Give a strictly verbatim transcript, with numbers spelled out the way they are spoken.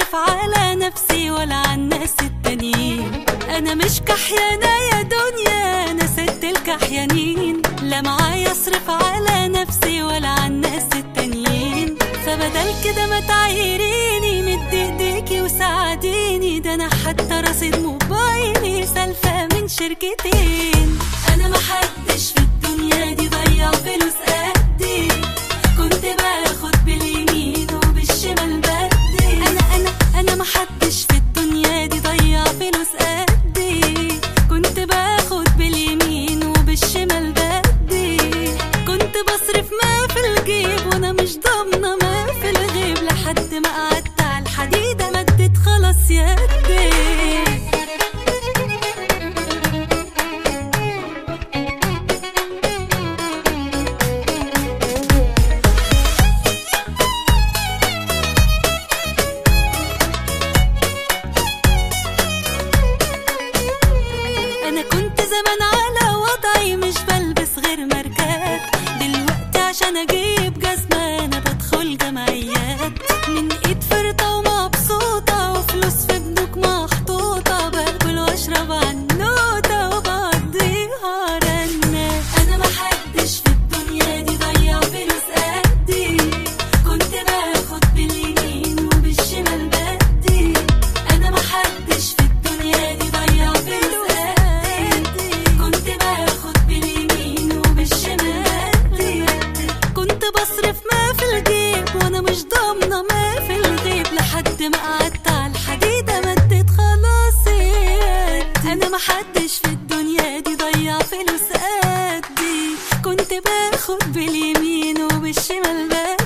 أصرف على نفسي ولا على الناس التانيين. أنا مش كحيانة يا دنيا، أنا ست الكحيانين. لا معايا أصرف على نفسي ولا على الناس التانيين. فبدل كده ما تعايريني مد ايديكي وساعديني، ده أنا حتى رصيد موبايلي سالفة من شركتين. أنا محدش في الدنيا دي ضيع فلوس قدي، كنت باخد باليمين وبالشمال بدي. أنا أنا أنا محدش في الدنيا دي ضيع فلوس قدي، كنت باخد باليمين وبالشمال بدي. كنت بصرف ما في الجيب وأنا مش ضامنة ما في الغيب، لحد ما قعدت على الحديدة مدت خلاص يدي. أنا كنت زمان على وضعي مش بلبس غير ماركات، دلوقتي عشان أجيب جزمة أنا بدخل جمعيات. من إيد فرطة ومبسوطة وفلوس في بنوك محطوطة، باكل وأشرب عنوتة وبقضيها رنة. أنا محدش في الدنيا دي ضيع فلوس قدي، كنت باخد باليمين وبالشمال بدي. أنا محدش في الدنيا دي ضيع فلوس قدي، كنت باخد باليمين وبالشمال بدي. كنت بصرف ما في الجيب وانا مش ضامنة ما في الغيب، لحد ما قعدت على الحديدة مدت خلاص يدي. أنا محدش في الدنيا دي ضيع فلوس قدي، كنت باخد باليمين وبالشمال بدي.